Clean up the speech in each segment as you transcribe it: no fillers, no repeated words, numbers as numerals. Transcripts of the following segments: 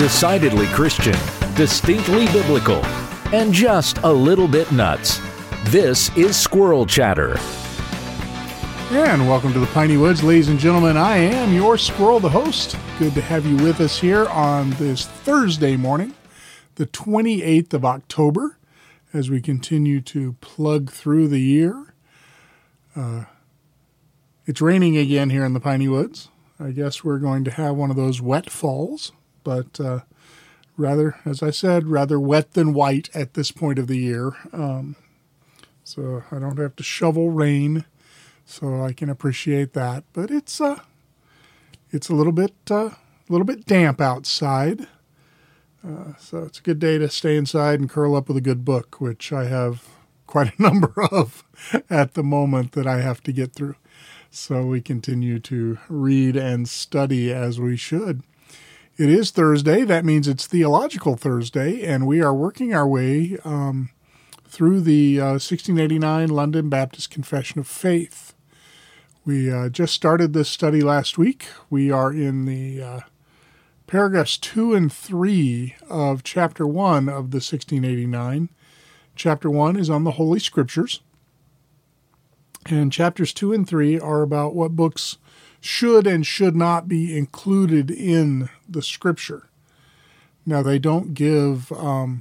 Decidedly Christian, distinctly biblical, and just a little bit nuts. This is Squirrel Chatter. And welcome to the Piney Woods, ladies and gentlemen. I am your Squirrel, the host. Good to have you with us here on this Thursday morning, the 28th of October, as we continue to plug through the year. It's raining again here in the Piney Woods. I guess we're going to have one of those wet falls, but rather, as I said, rather wet than white at this point of the year. So I don't have to shovel rain, so I can appreciate that. But it's a little bit damp outside. So it's a good day to stay inside and curl up with a good book, which I have quite a number of at the moment that I have to get through. So we continue to read and study as we should. It is Thursday. That means it's Theological Thursday, and we are working our way through the 1689 London Baptist Confession of Faith. We just started this study last week. We are in the paragraphs 2 and 3 of Chapter 1 of the 1689. Chapter 1 is on the Holy Scriptures. And chapters 2 and 3 are about what books should and should not be included in the Scripture. Now, they don't give a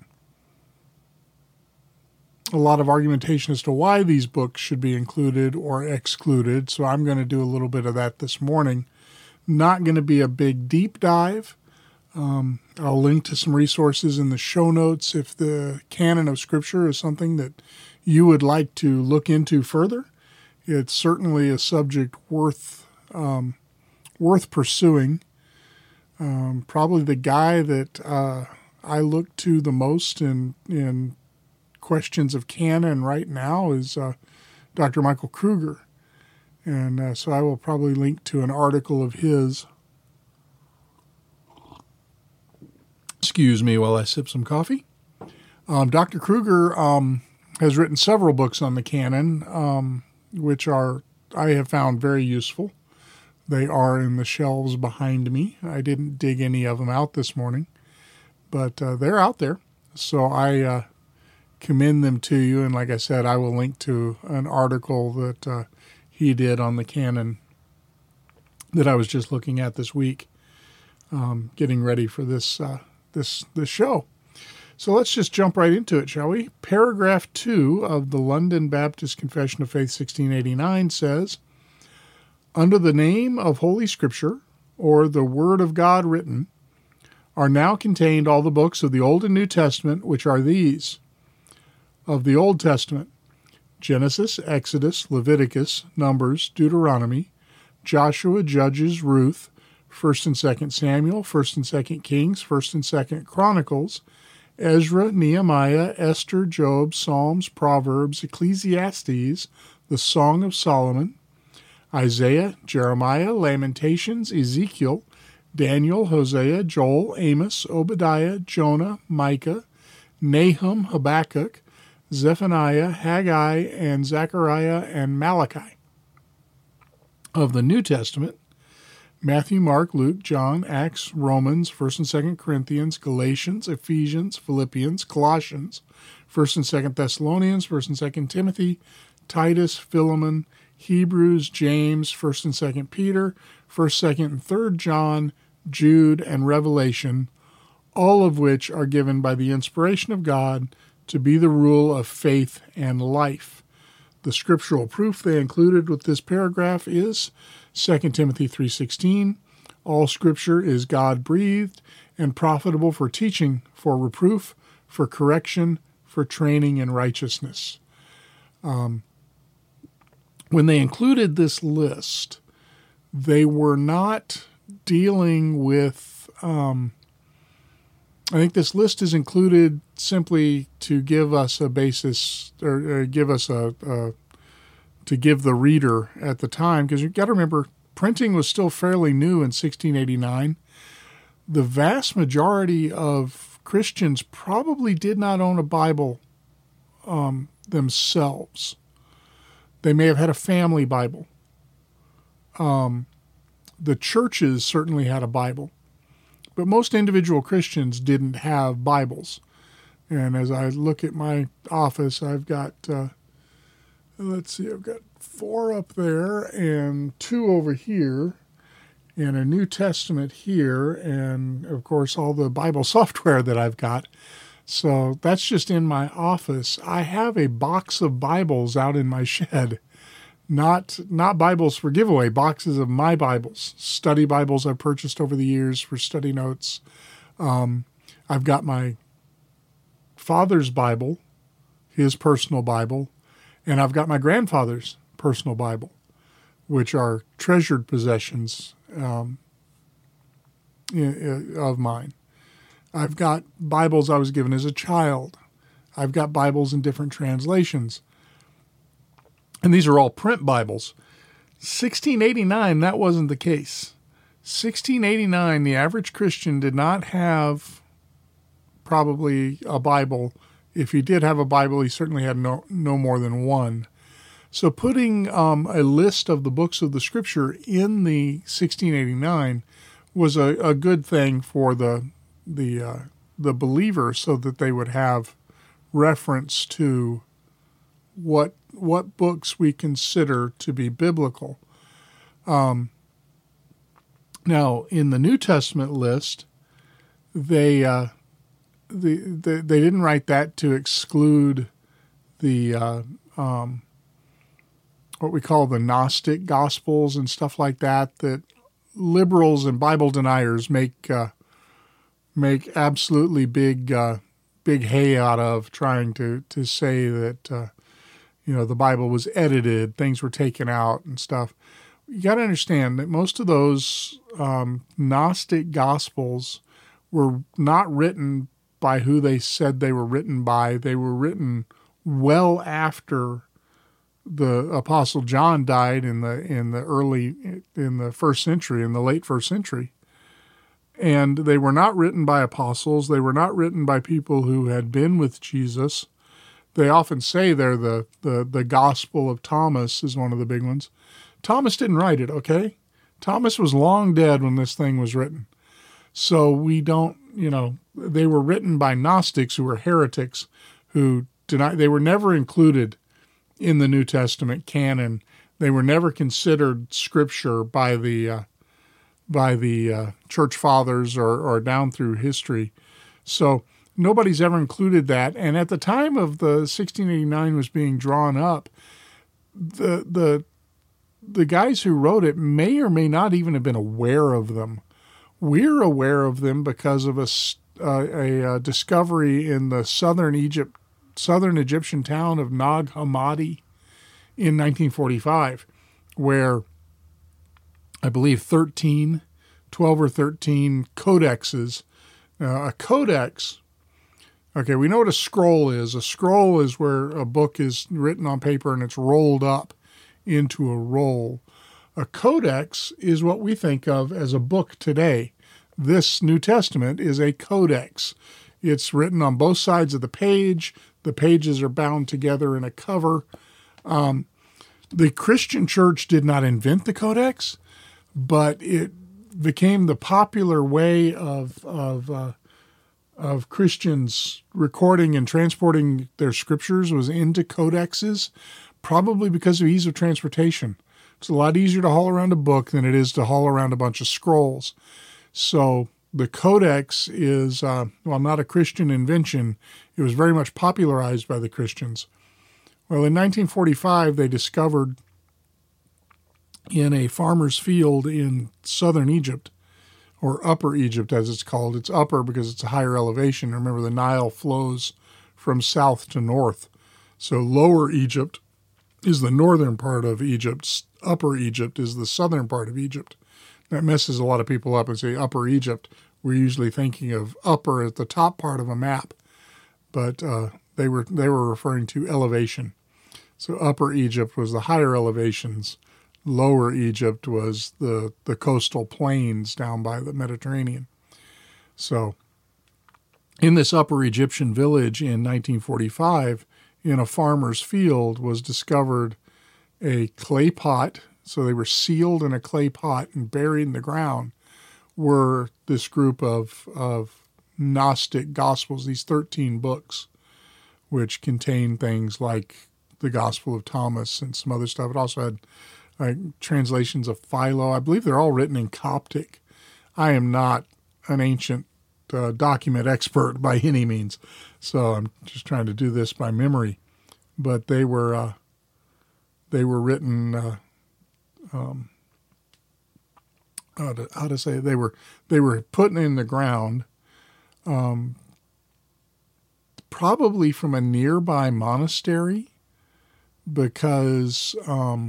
lot of argumentation as to why these books should be included or excluded, so I'm going to do a little bit of that this morning. Not going to be a big deep dive. I'll link to some resources in the show notes if the canon of Scripture is something that you would like to look into further. It's certainly a subject worth pursuing. Probably the guy that I look to the most in questions of canon right now is Dr. Michael Kruger. And so I will probably link to an article of his. Excuse me while I sip some coffee. Dr. Kruger has written several books on the canon, which I have found very useful. They are in the shelves behind me. I didn't dig any of them out this morning, but they're out there. So I commend them to you. And like I said, I will link to an article that he did on the canon that I was just looking at this week, getting ready for this show. So let's just jump right into it, shall we? Paragraph 2 of the London Baptist Confession of Faith 1689 says, "Under the name of Holy Scripture, or the Word of God written, are now contained all the books of the Old and New Testament, which are these. Of the Old Testament, Genesis, Exodus, Leviticus, Numbers, Deuteronomy, Joshua, Judges, Ruth, 1st and 2nd Samuel, 1st and 2nd Kings, 1st and 2nd Chronicles, Ezra, Nehemiah, Esther, Job, Psalms, Proverbs, Ecclesiastes, the Song of Solomon, Isaiah, Jeremiah, Lamentations, Ezekiel, Daniel, Hosea, Joel, Amos, Obadiah, Jonah, Micah, Nahum, Habakkuk, Zephaniah, Haggai, and Zechariah, and Malachi. Of the New Testament, Matthew, Mark, Luke, John, Acts, Romans, 1st and 2nd Corinthians, Galatians, Ephesians, Philippians, Colossians, 1st and 2nd Thessalonians, 1st and 2nd Timothy, Titus, Philemon, Hebrews, James, 1st and 2nd Peter, 1st, 2nd, and 3rd John, Jude, and Revelation, all of which are given by the inspiration of God to be the rule of faith and life. The scriptural proof they included with this paragraph is 2 Timothy 3:16, all Scripture is God-breathed and profitable for teaching, for reproof, for correction, for training in righteousness. When they included this list, they were not dealing with, I think this list is included simply to give us a basis, or give us to give the reader at the time, because you've got to remember, printing was still fairly new in 1689. The vast majority of Christians probably did not own a Bible themselves. They may have had a family Bible. The churches certainly had a Bible, but most individual Christians didn't have Bibles. And as I look at my office, I've got, I've got 4 up there and 2 over here and a New Testament here, and of course all the Bible software that I've got. So that's just in my office. I have a box of Bibles out in my shed. Not Bibles for giveaway, boxes of my Bibles, study Bibles I've purchased over the years for study notes. I've got my father's Bible, his personal Bible, and I've got my grandfather's personal Bible, which are treasured possessions of mine. I've got Bibles I was given as a child. I've got Bibles in different translations. And these are all print Bibles. 1689, that wasn't the case. 1689, the average Christian did not have probably a Bible. If he did have a Bible, he certainly had no more than one. So putting a list of the books of the Scripture in the 1689 was a good thing for the believer, so that they would have reference to what books we consider to be biblical. Now, in the New Testament list, they didn't write that to exclude the what we call the Gnostic Gospels and stuff like that. That liberals and Bible deniers make absolutely big hay out of, trying to say that the Bible was edited, things were taken out and stuff. You got to understand that most of those Gnostic Gospels were not written by who they said they were written by. They were written well after the Apostle John died in the first century, in the late first century. And they were not written by apostles. They were not written by people who had been with Jesus. They often say they're the Gospel of Thomas is one of the big ones. Thomas didn't write it, okay? Thomas was long dead when this thing was written. So we don't, they were written by Gnostics who were heretics who denied, they were never included in the New Testament canon. They were never considered Scripture by the church fathers or down through history. So nobody's ever included that. And at the time of the 1689 was being drawn up, the guys who wrote it may or may not even have been aware of them. We're aware of them because of a discovery in the southern Egyptian town of Nag Hammadi in 1945, where I believe 12 or 13 codexes. A codex, okay, we know what a scroll is. A scroll is where a book is written on paper and it's rolled up into a roll. A codex is what we think of as a book today. This New Testament is a codex. It's written on both sides of the page. The pages are bound together in a cover. The Christian church did not invent the codex, but it became the popular way of Christians recording and transporting their scriptures was into codexes, probably because of ease of transportation. It's a lot easier to haul around a book than it is to haul around a bunch of scrolls. So the codex is, not a Christian invention. It was very much popularized by the Christians. Well, in 1945, they discovered in a farmer's field in southern Egypt, or Upper Egypt as it's called. It's upper because it's a higher elevation. Remember, the Nile flows from south to north. So Lower Egypt is the northern part of Egypt. Upper Egypt is the southern part of Egypt. That messes a lot of people up and say Upper Egypt. We're usually thinking of upper at the top part of a map, but they were referring to elevation. So Upper Egypt was the higher elevations. Lower Egypt was the coastal plains down by the Mediterranean. So in this Upper Egyptian village in 1945, in a farmer's field, was discovered a clay pot. So they were sealed in a clay pot and buried in the ground were this group of Gnostic Gospels, these 13 books, which contain things like the Gospel of Thomas and some other stuff. It also had translations of Philo. I believe they're all written in Coptic. I am not an ancient document expert by any means, so I'm just trying to do this by memory. But they were written. How to say it? They were put in the ground, probably from a nearby monastery, because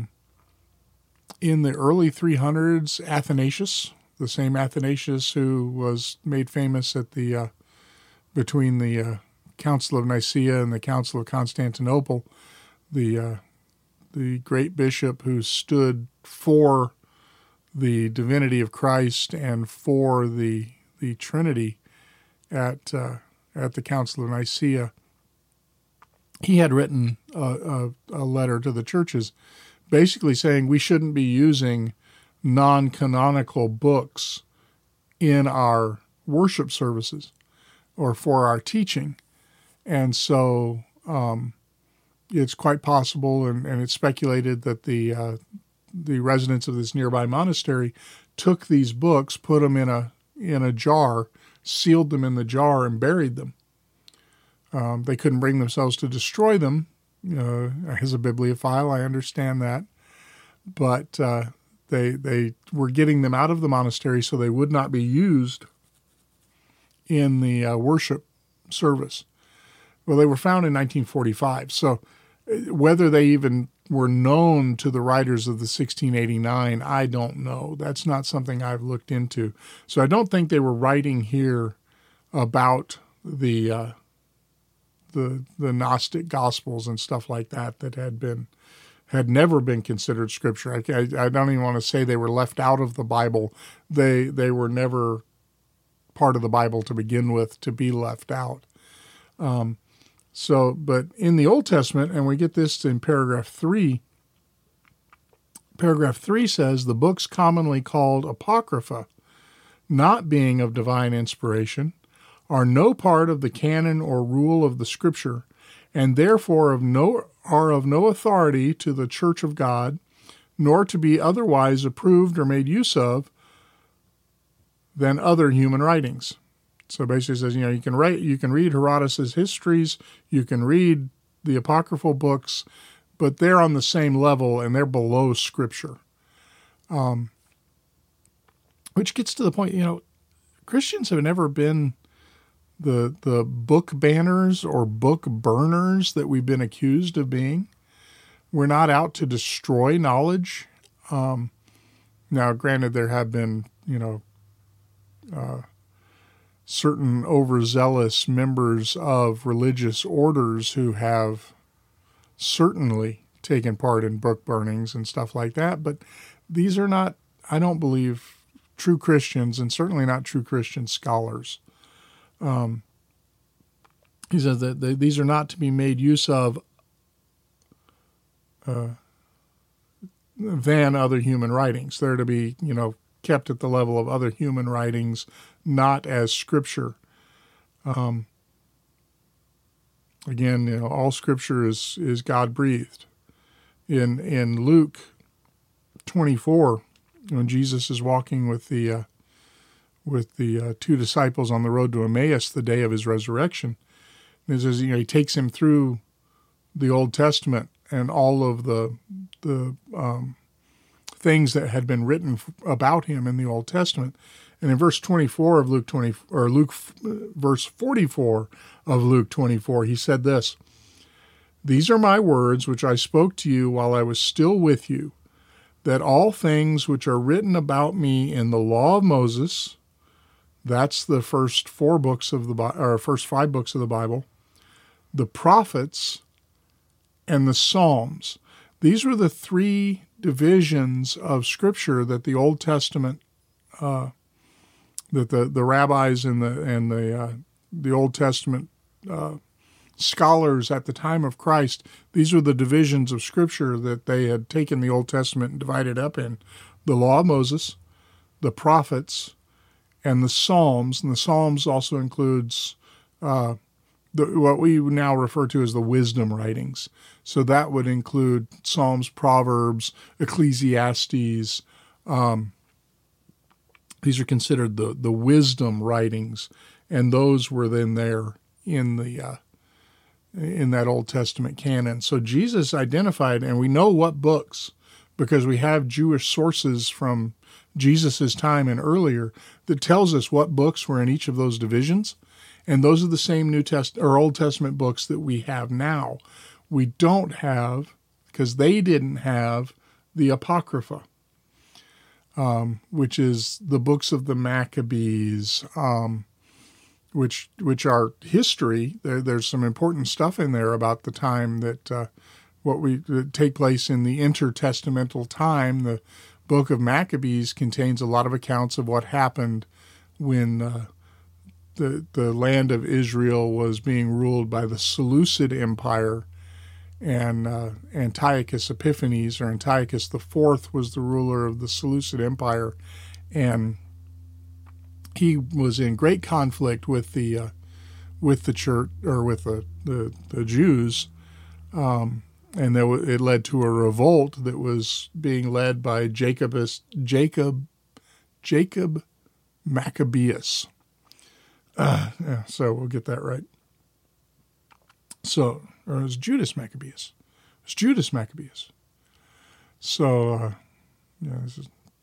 in the early 300s, Athanasius, the same Athanasius who was made famous at the between the Council of Nicaea and the Council of Constantinople, the great bishop who stood for the divinity of Christ and for the Trinity at the Council of Nicaea. He had written a letter to the churches basically saying we shouldn't be using non-canonical books in our worship services or for our teaching. And so it's quite possible, and it's speculated that the residents of this nearby monastery took these books, put them in a jar, sealed them in the jar, and buried them. They couldn't bring themselves to destroy them. As a bibliophile, I understand that. But they were getting them out of the monastery so they would not be used in the worship service. Well, they were found in 1945. So whether they even were known to the writers of the 1689, I don't know. That's not something I've looked into. So I don't think they were writing here about the Gnostic Gospels and stuff like that had never been considered Scripture. I don't even want to say they were left out of the Bible. They were never part of the Bible to begin with to be left out. But in the Old Testament, and we get this in paragraph 3, paragraph 3 says, the books commonly called Apocrypha, not being of divine inspiration, are no part of the canon or rule of the Scripture, and therefore are of no authority to the Church of God, nor to be otherwise approved or made use of than other human writings. So basically it says, you can read Herodotus' histories, you can read the apocryphal books, but they're on the same level and they're below Scripture. Which gets to the point, Christians have never been the book banners or book burners that we've been accused of being. We're not out to destroy knowledge. Now, granted, there have been, certain overzealous members of religious orders who have certainly taken part in book burnings and stuff like that, but these are not, I don't believe, true Christians, and certainly not true Christian scholars. He says that these are not to be made use of than other human writings. They're to be, kept at the level of other human writings, not as Scripture. Again, all Scripture is God-breathed. In Luke 24, when Jesus is walking with the two disciples on the road to Emmaus the day of his resurrection, it says, he takes him through the Old Testament and all of the things that had been written about him in the Old Testament. And in verse 24 of verse 44 of Luke 24, he said this, "These are my words which I spoke to you while I was still with you, that all things which are written about me in the law of Moses," that's the first first 5 books of the Bible, "the prophets, and the Psalms." These were the 3 divisions of Scripture that the Old Testament, that the rabbis and the Old Testament scholars at the time of Christ, these were the divisions of Scripture that they had taken the Old Testament and divided up in: the law of Moses, the prophets, and the Psalms. And the Psalms also includes what we now refer to as the wisdom writings. So that would include Psalms, Proverbs, Ecclesiastes. These are considered the wisdom writings, and those were then there in that Old Testament canon. So Jesus identified, and we know what books, because we have Jewish sources from Jesus' time and earlier that tells us what books were in each of those divisions. And those are the same Old Testament books that we have now. We don't have, because they didn't have, the Apocrypha, which is the books of the Maccabees, which are history. There's some important stuff in there about the time that take place in the intertestamental time. The book of Maccabees contains a lot of accounts of what happened when the land of Israel was being ruled by the Seleucid Empire, and Antiochus Epiphanes, or Antiochus IV, was the ruler of the Seleucid Empire, and he was in great conflict with the church, or with the Jews, and it led to a revolt that was being led by Jacob Maccabeus. So we'll get that right. So, or it was Judas Maccabeus. It was Judas Maccabeus. So, this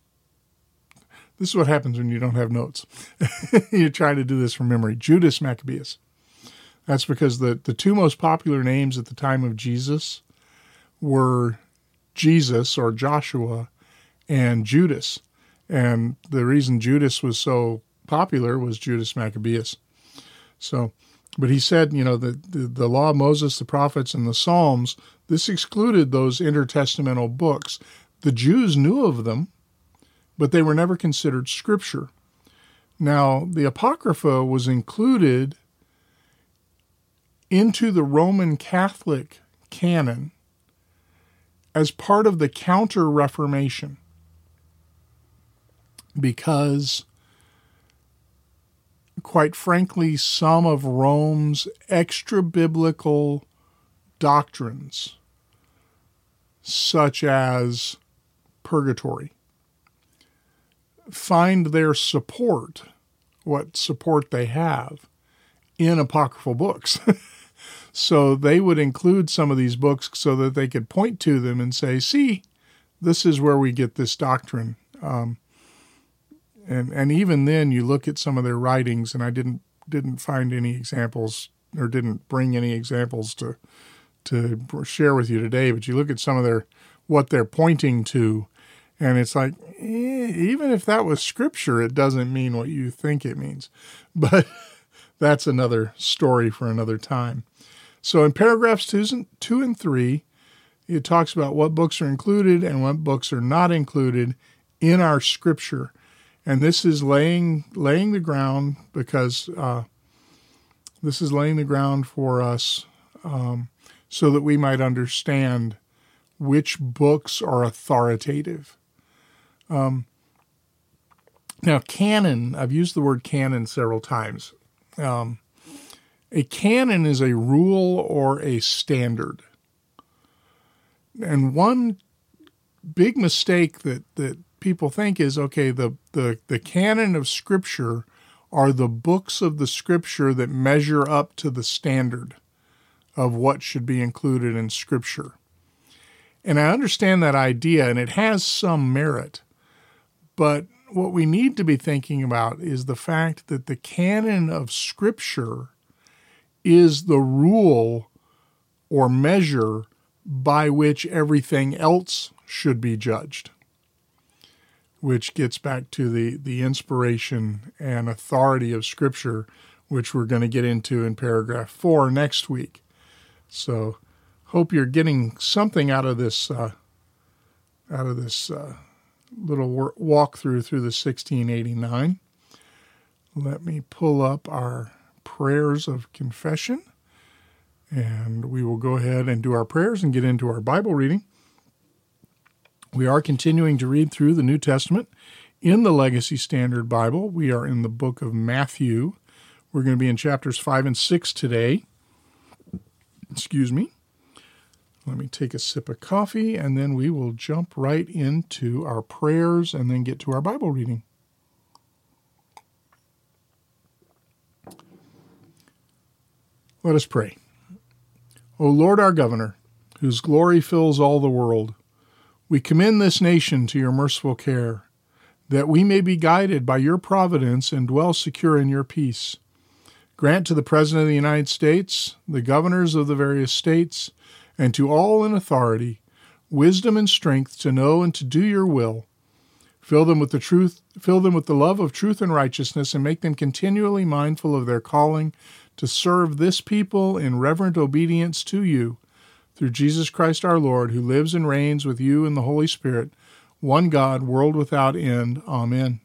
is what happens when you don't have notes. You're trying to do this from memory. Judas Maccabeus. That's because the two most popular names at the time of Jesus were Jesus, or Joshua, and Judas. And the reason Judas was so popular was Judas Maccabeus. So, but he said, the law of Moses, the prophets, and the Psalms, this excluded those intertestamental books. The Jews knew of them, but they were never considered scripture. Now, the Apocrypha was included into the Roman Catholic canon as part of the Counter-Reformation, because, quite frankly, some of Rome's extra-biblical doctrines, such as purgatory, find their support, what support they have, in apocryphal books. So they would include some of these books so that they could point to them and say, see, this is where we get this doctrine. And even then, you look at some of their writings, and I didn't find any examples, or didn't bring any examples to share with you today, but you look at some of what they're pointing to, and it's like, even if that was scripture, it doesn't mean what you think it means. But that's another story for another time. So in paragraphs 2 and 3, it talks about what books are included and what books are not included in our scripture. And this is laying the ground, because this is laying the ground for us so that we might understand which books are authoritative. Now, canon, I've used the word canon several times. A canon is a rule or a standard. And one big mistake that people think is, okay, the canon of Scripture are the books of the Scripture that measure up to the standard of what should be included in Scripture. And I understand that idea, and it has some merit. But what we need to be thinking about is the fact that the canon of Scripture is the rule or measure by which everything else should be judged, which gets back to the inspiration and authority of Scripture, which we're going to get into in paragraph 4 next week. So hope you're getting something out of this little walkthrough through the 1689. Let me pull up our prayers of confession, and we will go ahead and do our prayers and get into our Bible reading. We are continuing to read through the New Testament In the Legacy Standard Bible, we are in the book of Matthew. We're going to be in chapters 5 and 6 today. Excuse me. Let me take a sip of coffee, and then we will jump right into our prayers and then get to our Bible reading. Let us pray. O Lord our Governor, whose glory fills all the world, we commend this nation to your merciful care, that we may be guided by your providence and dwell secure in your peace. Grant to the President of the United States, the governors of the various states, and to all in authority, wisdom and strength to know and to do your will. Fill them with the love of truth and righteousness, and make them continually mindful of their calling to serve this people in reverent obedience to you, through Jesus Christ our Lord, who lives and reigns with you in the Holy Spirit, one God, world without end. Amen.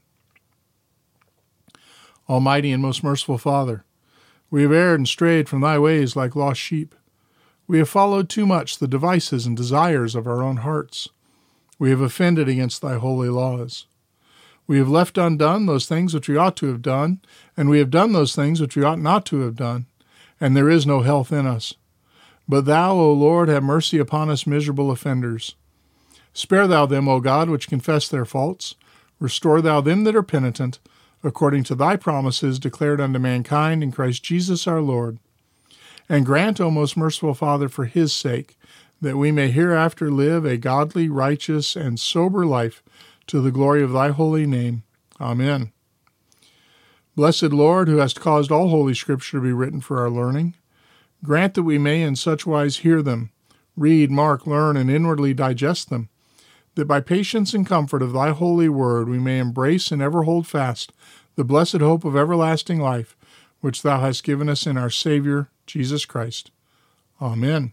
Almighty and most merciful Father, we have erred and strayed from thy ways like lost sheep. We have followed too much the devices and desires of our own hearts. We have offended against thy holy laws. We have left undone those things which we ought to have done, and we have done those things which we ought not to have done, and there is no health in us. But thou, O Lord, have mercy upon us miserable offenders. Spare thou them, O God, which confess their faults. Restore thou them that are penitent, according to thy promises declared unto mankind in Christ Jesus our Lord. And grant, O most merciful Father, for his sake, that we may hereafter live a godly, righteous, and sober life, to the glory of thy holy name. Amen. Blessed Lord, who hast caused all holy Scripture to be written for our learning, grant that we may in such wise hear them, read, mark, learn, and inwardly digest them, that by patience and comfort of thy holy word we may embrace and ever hold fast the blessed hope of everlasting life, which thou hast given us in our Savior, Jesus Christ. Amen.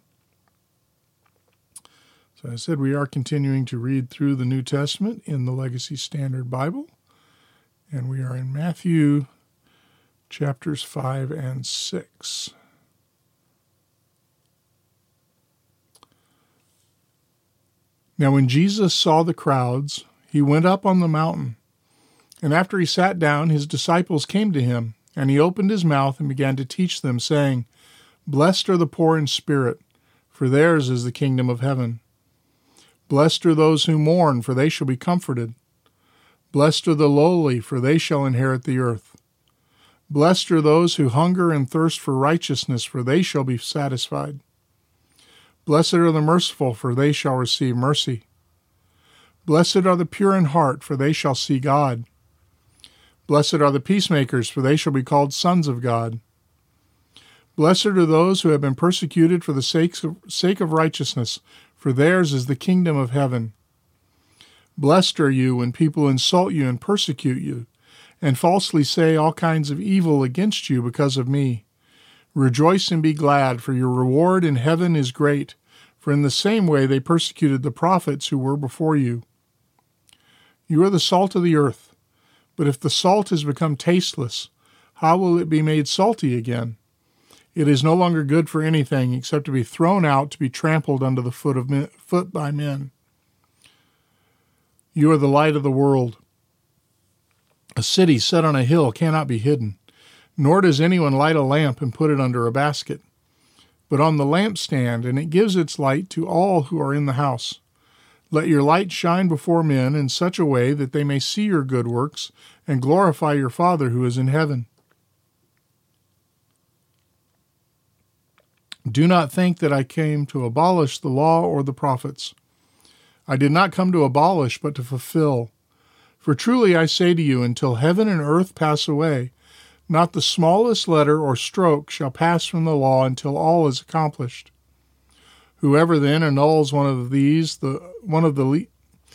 So I said we are continuing to read through the New Testament in the Legacy Standard Bible, and we are in Matthew chapters 5 and 6. Now when Jesus saw the crowds, he went up on the mountain, and after he sat down, his disciples came to him, and he opened his mouth and began to teach them, saying, Blessed are the poor in spirit, for theirs is the kingdom of heaven. Blessed are those who mourn, for they shall be comforted. Blessed are the lowly, for they shall inherit the earth. Blessed are those who hunger and thirst for righteousness, for they shall be satisfied. Blessed are the merciful, for they shall receive mercy. Blessed are the pure in heart, for they shall see God. Blessed are the peacemakers, for they shall be called sons of God. Blessed are those who have been persecuted for the sake of righteousness, for theirs is the kingdom of heaven. Blessed are you when people insult you and persecute you, and falsely say all kinds of evil against you because of me. Rejoice and be glad, for your reward in heaven is great, for in the same way they persecuted the prophets who were before you. You are the salt of the earth, but if the salt has become tasteless, how will it be made salty again? It is no longer good for anything except to be thrown out to be trampled under the foot by men. You are the light of the world. A city set on a hill cannot be hidden, nor does anyone light a lamp and put it under a basket, but on the lampstand, and it gives its light to all who are in the house. Let your light shine before men in such a way that they may see your good works and glorify your Father who is in heaven. Do not think that I came to abolish the law or the prophets. I did not come to abolish, but to fulfill. For truly I say to you, until heaven and earth pass away, not the smallest letter or stroke shall pass from the law until all is accomplished. Whoever then annuls one of the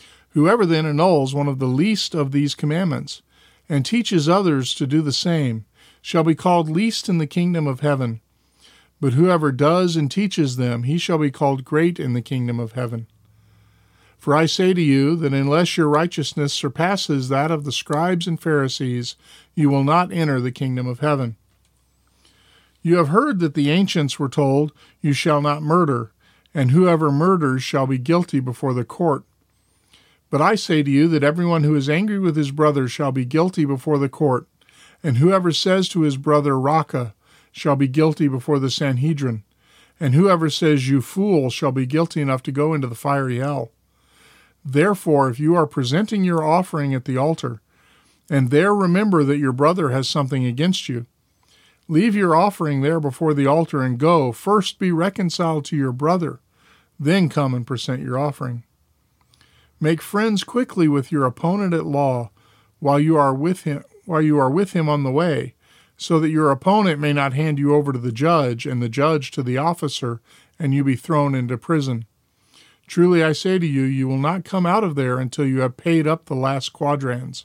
least of these commandments, and teaches others to do the same, shall be called least in the kingdom of heaven. But whoever does and teaches them, he shall be called great in the kingdom of heaven. For I say to you that unless your righteousness surpasses that of the scribes and Pharisees, you will not enter the kingdom of heaven. You have heard that the ancients were told, You shall not murder, and whoever murders shall be guilty before the court. But I say to you that everyone who is angry with his brother shall be guilty before the court, and whoever says to his brother, Raca, shall be guilty before the Sanhedrin, and whoever says, you fool, shall be guilty enough to go into the fiery hell. Therefore, if you are presenting your offering at the altar, and there remember that your brother has something against you, leave your offering there before the altar and go. First be reconciled to your brother, then come and present your offering. Make friends quickly with your opponent at law while you are with him on the way, so that your opponent may not hand you over to the judge, and the judge to the officer, and you be thrown into prison. Truly I say to you, you will not come out of there until you have paid up the last quadrans.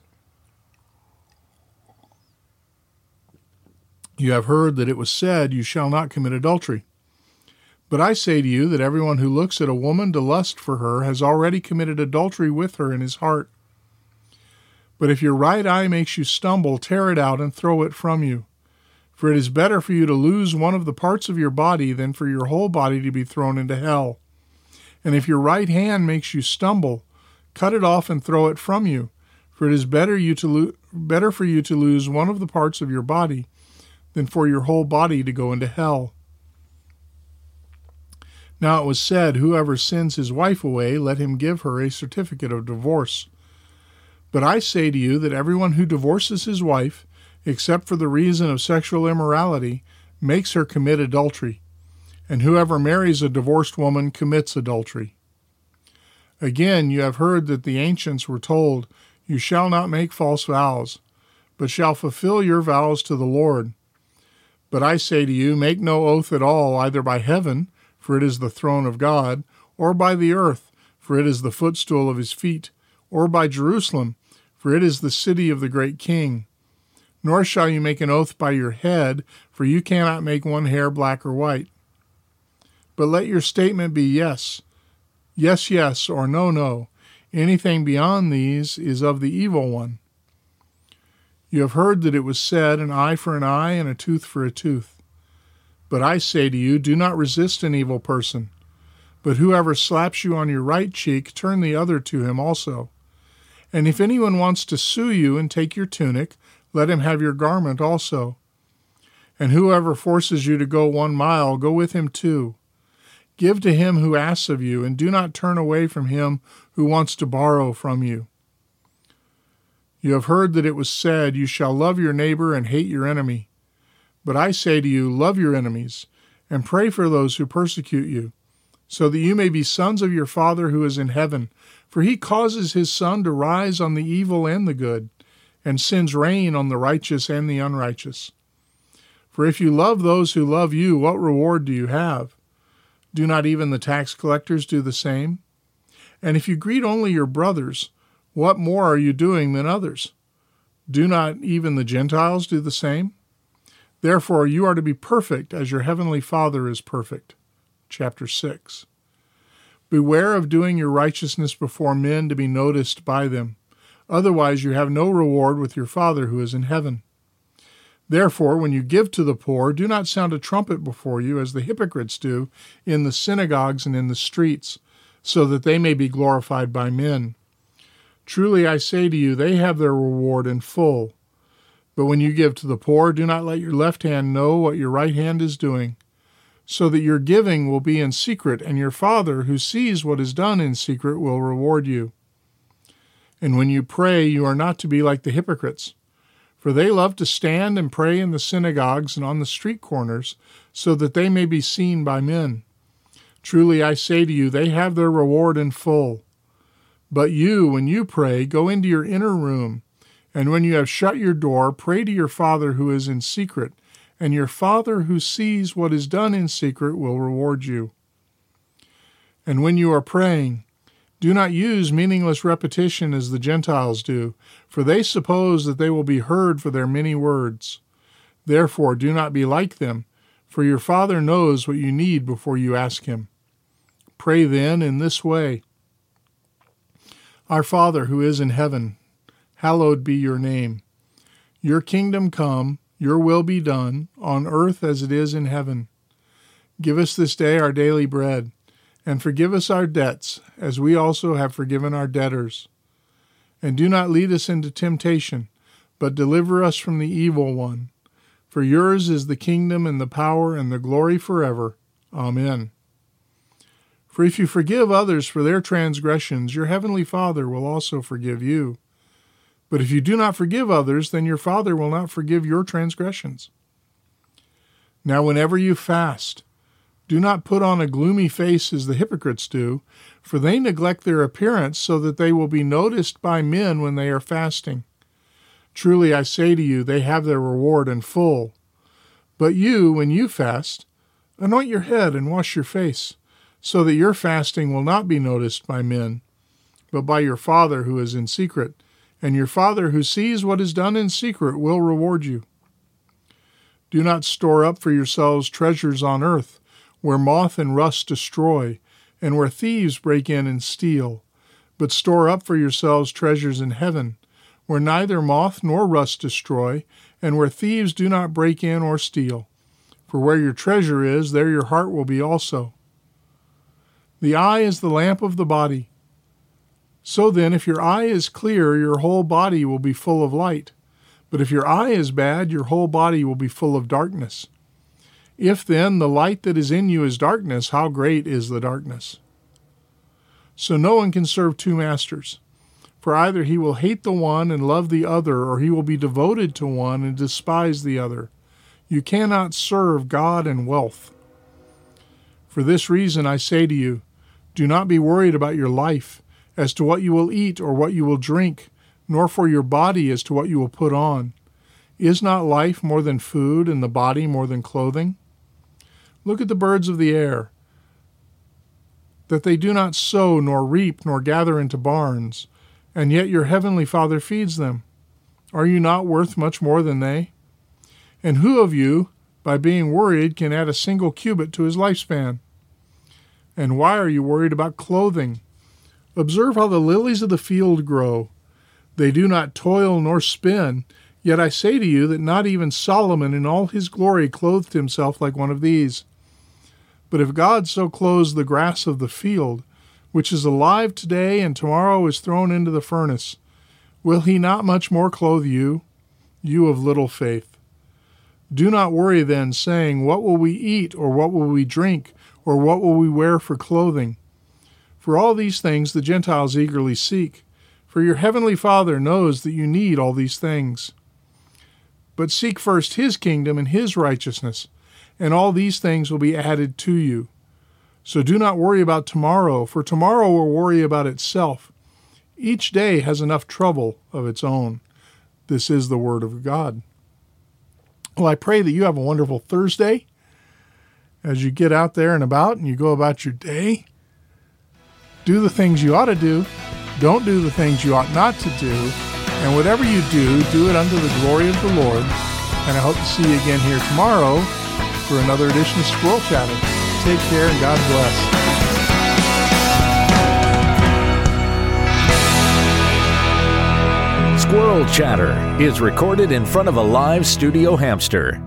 You have heard that it was said, you shall not commit adultery. But I say to you that everyone who looks at a woman to lust for her has already committed adultery with her in his heart. But if your right eye makes you stumble, tear it out and throw it from you. For it is better for you to lose one of the parts of your body than for your whole body to be thrown into hell. And if your right hand makes you stumble, cut it off and throw it from you. For it is better for you to lose one of the parts of your body than for your whole body to go into hell. Now it was said, whoever sends his wife away, let him give her a certificate of divorce. But I say to you that everyone who divorces his wife, except for the reason of sexual immorality, makes her commit adultery, and whoever marries a divorced woman commits adultery. Again, you have heard that the ancients were told, you shall not make false vows, but shall fulfill your vows to the Lord. But I say to you, make no oath at all, either by heaven, for it is the throne of God, or by the earth, for it is the footstool of his feet, or by Jerusalem, for it is the city of the great King. Nor shall you make an oath by your head, for you cannot make one hair black or white. But let your statement be yes, yes, yes, or no, no. Anything beyond these is of the evil one. You have heard that it was said, an eye for an eye and a tooth for a tooth. But I say to you, do not resist an evil person. But whoever slaps you on your right cheek, turn the other to him also. And if anyone wants to sue you and take your tunic, let him have your garment also. And whoever forces you to go 1 mile, go with him 2. Give to him who asks of you, and do not turn away from him who wants to borrow from you. You have heard that it was said, you shall love your neighbor and hate your enemy. But I say to you, love your enemies, and pray for those who persecute you, so that you may be sons of your Father who is in heaven. For he causes his sun to rise on the evil and the good, and sends rain on the righteous and the unrighteous. For if you love those who love you, what reward do you have? Do not even the tax collectors do the same? And if you greet only your brothers, what more are you doing than others? Do not even the Gentiles do the same? Therefore, you are to be perfect as your heavenly Father is perfect. Chapter 6. Beware of doing your righteousness before men to be noticed by them. Otherwise, you have no reward with your Father who is in heaven. Therefore, when you give to the poor, do not sound a trumpet before you, as the hypocrites do in the synagogues and in the streets, so that they may be glorified by men. Truly, I say to you, they have their reward in full. But when you give to the poor, do not let your left hand know what your right hand is doing, so that your giving will be in secret, and your Father, who sees what is done in secret, will reward you. And when you pray, you are not to be like the hypocrites, for they love to stand and pray in the synagogues and on the street corners, so that they may be seen by men. Truly, I say to you, they have their reward in full. But you, when you pray, go into your inner room, and when you have shut your door, pray to your Father who is in secret, and your Father who sees what is done in secret will reward you. And when you are praying, do not use meaningless repetition as the Gentiles do, for they suppose that they will be heard for their many words. Therefore, do not be like them, for your Father knows what you need before you ask him. Pray then in this way. Our Father who is in heaven, hallowed be your name. Your kingdom come, your will be done, on earth as it is in heaven. Give us this day our daily bread, and forgive us our debts, as we also have forgiven our debtors. And do not lead us into temptation, but deliver us from the evil one. For yours is the kingdom and the power and the glory forever. Amen. For if you forgive others for their transgressions, your heavenly Father will also forgive you. But if you do not forgive others, then your Father will not forgive your transgressions. Now whenever you fast, do not put on a gloomy face as the hypocrites do, for they neglect their appearance so that they will be noticed by men when they are fasting. Truly I say to you, they have their reward in full. But you, when you fast, anoint your head and wash your face, so that your fasting will not be noticed by men, but by your Father who is in secret, and your Father who sees what is done in secret will reward you. Do not store up for yourselves treasures on earth, where moth and rust destroy, and where thieves break in and steal, but store up for yourselves treasures in heaven, where neither moth nor rust destroy, and where thieves do not break in or steal. For where your treasure is, there your heart will be also. The eye is the lamp of the body. So then, if your eye is clear, your whole body will be full of light. But if your eye is bad, your whole body will be full of darkness. If then the light that is in you is darkness, how great is the darkness? So no one can serve two masters. For either he will hate the one and love the other, or he will be devoted to one and despise the other. You cannot serve God and wealth. For this reason I say to you, do not be worried about your life, as to what you will eat or what you will drink, nor for your body as to what you will put on. Is not life more than food, and the body more than clothing? Look at the birds of the air, that they do not sow, nor reap, nor gather into barns, and yet your heavenly Father feeds them. Are you not worth much more than they? And who of you, by being worried, can add a single cubit to his lifespan? And why are you worried about clothing? Observe how the lilies of the field grow. They do not toil nor spin, yet I say to you that not even Solomon in all his glory clothed himself like one of these. But if God so clothes the grass of the field, which is alive today and tomorrow is thrown into the furnace, will he not much more clothe you, you of little faith? Do not worry then, saying, what will we eat, or what will we drink, or what will we wear for clothing? For all these things the Gentiles eagerly seek, for your heavenly Father knows that you need all these things. But seek first his kingdom and his righteousness, and all these things will be added to you. So do not worry about tomorrow, for tomorrow will worry about itself. Each day has enough trouble of its own. This is the word of God. Well, I pray that you have a wonderful Thursday as you get out there and about and you go about your day. Do the things you ought to do. Don't do the things you ought not to do. And whatever you do, do it unto the glory of the Lord. And I hope to see you again here tomorrow for another edition of Squirrel Chatter. Take care and God bless. Squirrel Chatter is recorded in front of a live studio hamster.